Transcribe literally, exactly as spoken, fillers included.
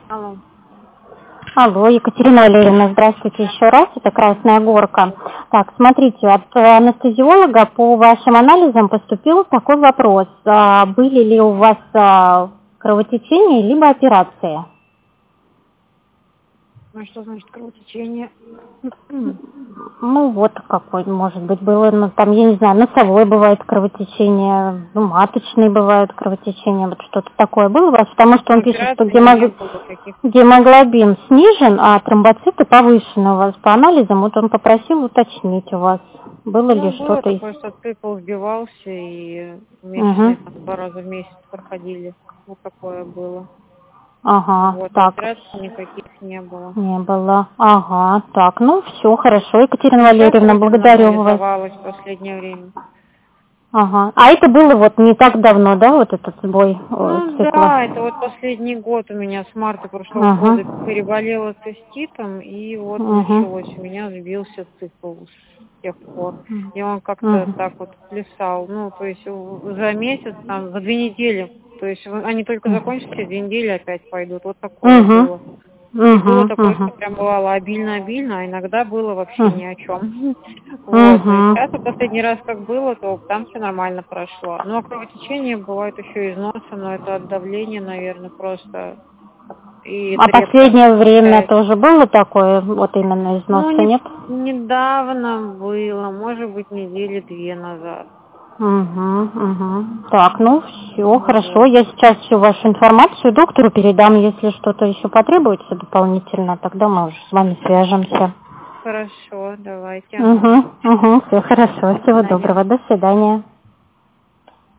Алло. Алло, Екатерина Валерьевна, здравствуйте еще раз, это Красная Горка. Так, смотрите, от анестезиолога по вашим анализам поступил такой вопрос. А, были ли у вас а, кровотечения, либо операции? Ну, что значит кровотечение? Ну, вот какой, может быть, было, ну, там, я не знаю, носовое бывает кровотечение, ну, маточные бывают кровотечения, вот что-то такое было у вас, потому что он пишет, что гемог... гемоглобин снижен, а тромбоциты повышены у вас по анализам, вот он попросил уточнить у вас, было ну, ли что-то... было такое, что цикл сбивался, и месячные угу. там, два раза в месяц проходили, вот такое было. Ага, вот, так. Операций никаких не было. Не было. Ага, так, ну все, хорошо, Екатерина Валерьевна, благодарю вас. В последнее время. Ага. А это было вот не так давно, да, вот этот сбой ну, цикла? Да, это вот последний год у меня с марта прошлого ага. года переболела циститом, и вот ага. началось, у меня сбился цикл с тех пор. И он как-то ага. так вот плясал, ну, то есть за месяц, там, за две недели. То есть они только закончатся, две недели опять пойдут. Вот такое ага. было. И угу, было такое, угу. что прям бывало обильно-обильно, а иногда было вообще угу. ни о чем. Вот. Угу. И сейчас, последний раз как было, то там все нормально прошло. Ну, а кровотечение бывает еще из носа, но это от давления, наверное, просто. И а последнее время тоже было такое, вот именно из носа, ну, не, нет? Недавно было, может быть, недели две назад. Угу, угу. Так, ну все, хорошо. Я сейчас всю вашу информацию доктору передам, если что-то еще потребуется дополнительно, тогда мы уже с вами свяжемся. Хорошо, давайте. Угу, угу, все хорошо. Всего доброго. До свидания.